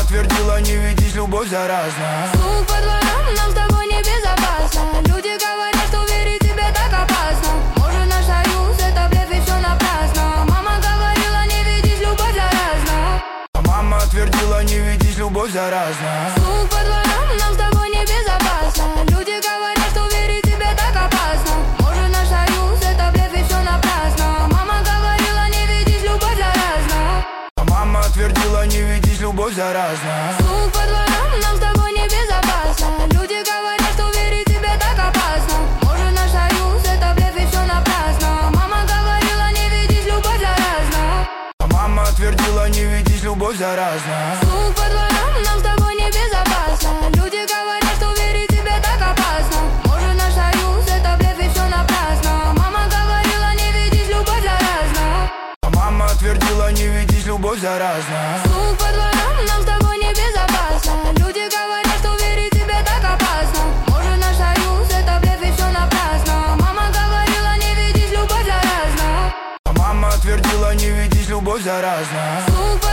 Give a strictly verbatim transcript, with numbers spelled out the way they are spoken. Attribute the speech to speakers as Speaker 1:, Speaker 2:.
Speaker 1: твердила, не ведись, любовь заразна.
Speaker 2: Слух по дворам, нам с тобой небезопасно. Люди говорят, что верить тебе так опасно. Может, наш союз это блеф и все напрасно. Мама говорила, не ведись, любовь заразна.
Speaker 1: Мама твердила, не ведись, любовь заразна.
Speaker 2: Слух по дворам, нам с тобой небезопасно. Люди говорят, что верить тебе так опасно. Может, наш союз это блеф и все напрасно. Мама говорила, не ведись, любовь заразна.
Speaker 1: Мама твердила, не ведись, любовь заразна.
Speaker 2: Слух по дворам, нам с тобой небезопасно. Люди говорят, что верить тебе так опасно. Может, наш союз это блеф и все напрасно. Мама говорила, не ведись, любовь заразна.
Speaker 1: Мама твердила, не ведись, любовь заразна.
Speaker 2: Слух по дворам, нам с тобой небезопасно. Люди говорят, что верить тебе так опасно. Может, наш союз это блеф и все напрасно. Мама говорила, не ведись, любовь заразна.
Speaker 1: Мама твердила, не ведись, любовь заразна.
Speaker 2: Слух по дворам, нам с тобой небезопасно. Люди говорят, что верить тебе так опасно. Может, наш союз это блеф и все напрасно. Мама говорила, не ведись, любовь заразна.
Speaker 1: Мама твердила, не ведись, любовь заразна.
Speaker 2: Слух по